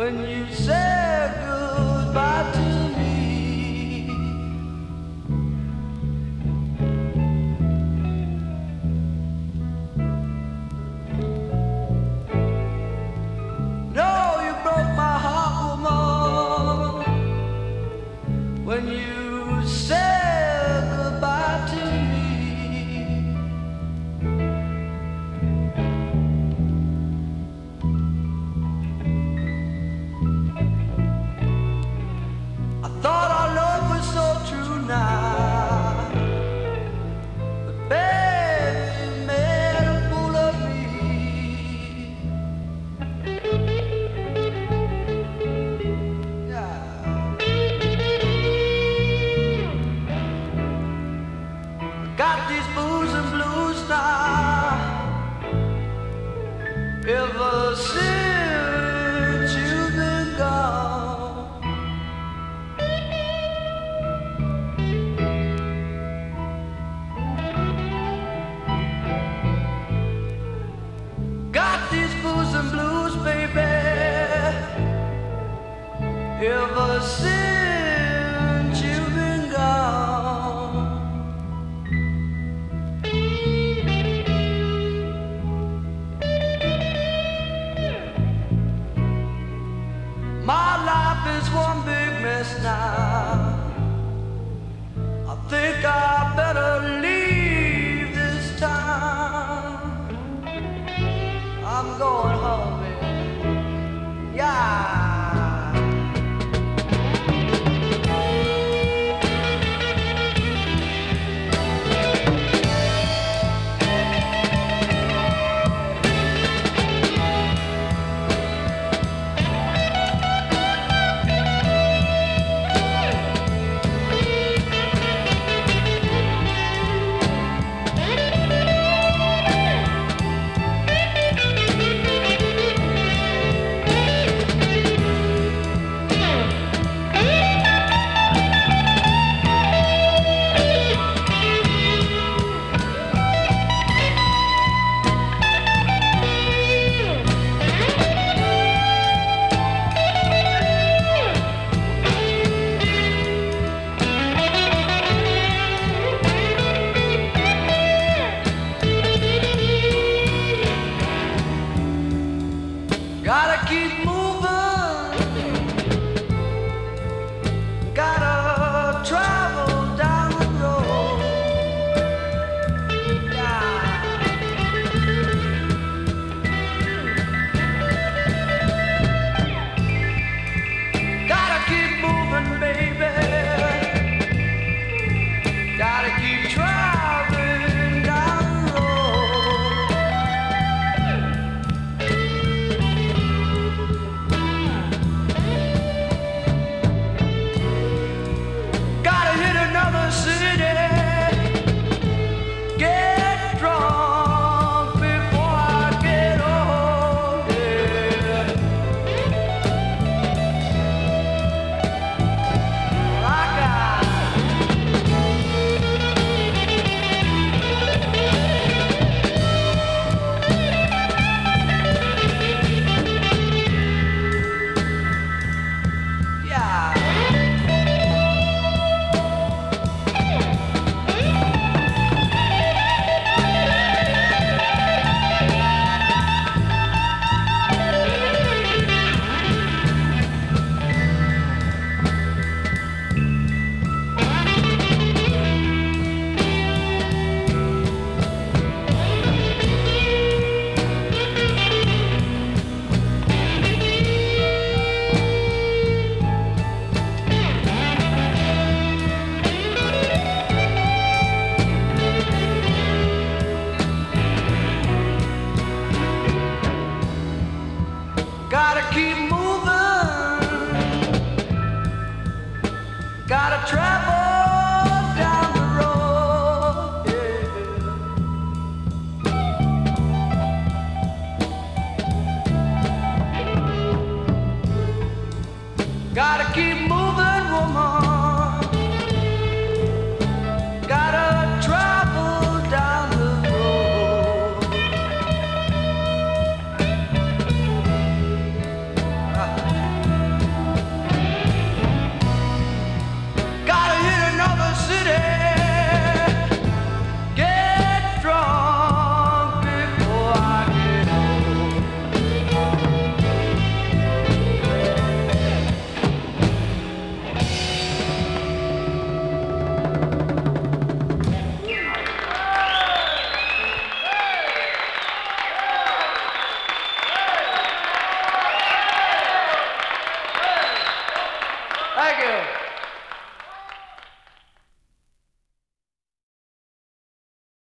when you say goodbye to me. No, you broke my heart, woman, when you said goodbye to me. I thought our love was so true now, but baby, you made a fool of me. Yeah. Got these blues and blues now, ever since you've been gone. Got these blues and blues, baby, ever since you've been gone. My life is one big mess now. I think I better leave this town. I'm going home, baby. Yeah. Gotta keep moving, gotta travel down the road. Yeah. Gotta keep moving, baby. Gotta keep traveling down the road. Gotta hit another city, get drunk before I get old. Yeah. Like yeah. Gotta keep moving, gotta travel down the road. Yeah. Gotta keep moving.